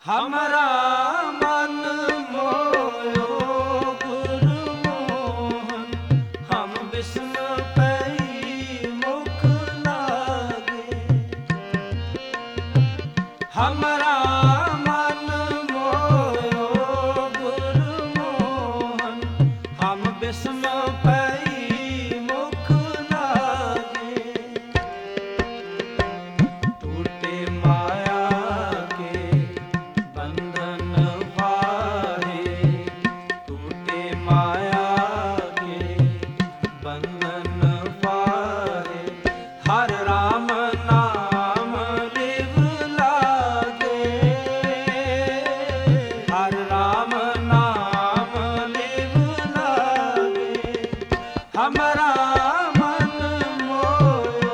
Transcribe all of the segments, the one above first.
हमरा मन मोयो गुरमोहन, हम बिस्म पई मुख लागे। हमरा मन मोयो गुरमोहन, हम बिस्म पई मुख लागे। टूटे माया के बंधन पाहे, टूटे माया के बंधन पाहे। हर राम नाम लिव लागे, हर राम नाम लिव लागे। हमरा मन मोयो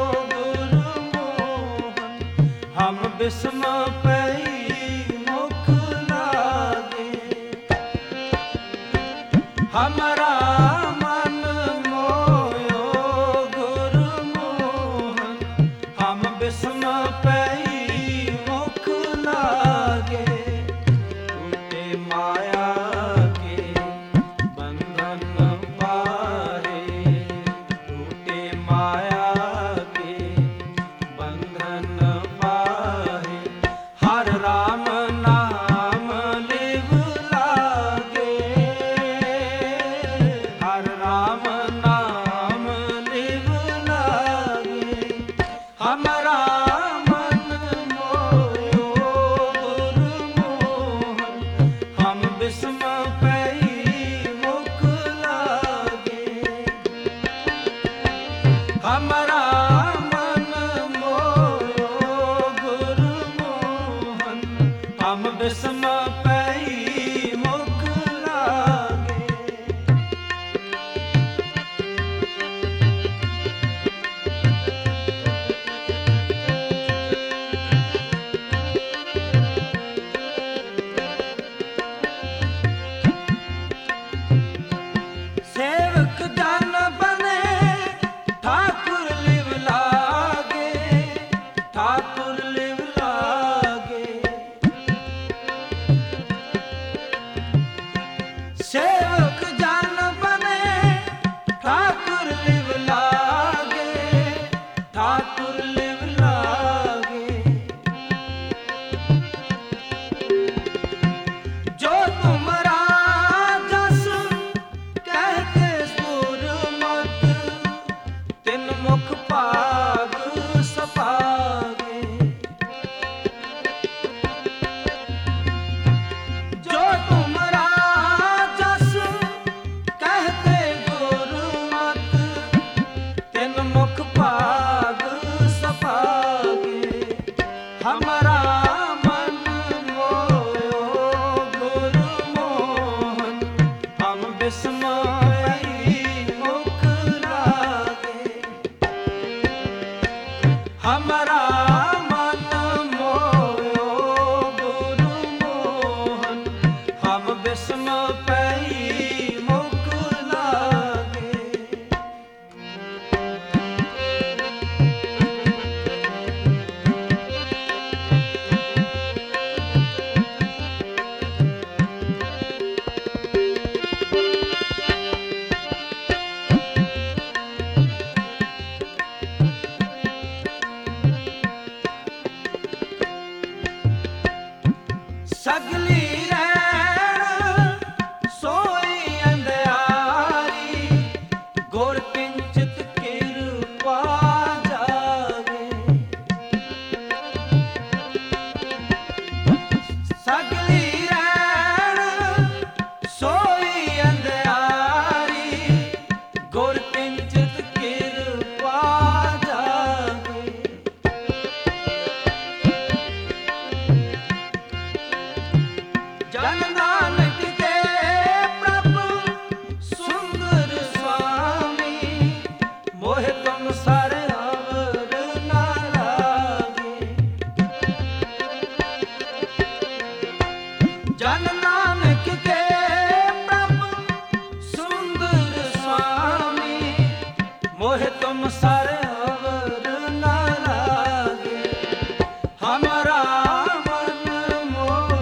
गुरमोहन, हम बिस्म पई मुख लागे। हमरा मन मोयो गुरमोहन, हम बिस्म पई मुख लागे। टूटे माया के बंधन पाहे, टूटे माया के बंधन पाहे। हर राम नाम लिव लागे, हर राम नाम लिव लागे। हमरा मन मोयो गुरमोहन, हम बिस्म पई मुख लागे। हमरा मन मोयो गुरमोहन, हम बिस्म पई मुख लागे। सेवक जन बने ठाकुर लिव लागे, ठाकुर लिव लागे। सेवक जन बने ठाकुर लिव लागे, ठाकुर लिव लागे। जो तुमरा जस कहते सुर मत, तिन मुख पाग सपागे। जो तुमरा जस कहते गुर मत, तिन मुख पाग सपागे। हमरा मन मोयो गुरमोहन, हम बिस्म पई मुख लागे। हमरा मन मोयो गुरमोहन, हम बिस्म पई मुख लागे। सगली रैण सोई अंधियारी, गुर किंचित किरपा जागे। सगली रैण सोई अंधियारी, गुर किंचित किरपा जागे। जन नानक के प्रभु सुंदर स्वामी, मोहे तुम सर अवर न लागे। जन नानक के प्रभु सुंदर स्वामी, मोहे तुम सर अवर न लागे। हमरा मन मोह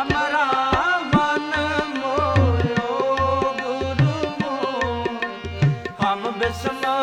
ਹਮਰਾ ਮਨ ਮੋਇਓ ਗੁਰੂ ਮੋਹ ਹਮ ਬਿਸਮਾ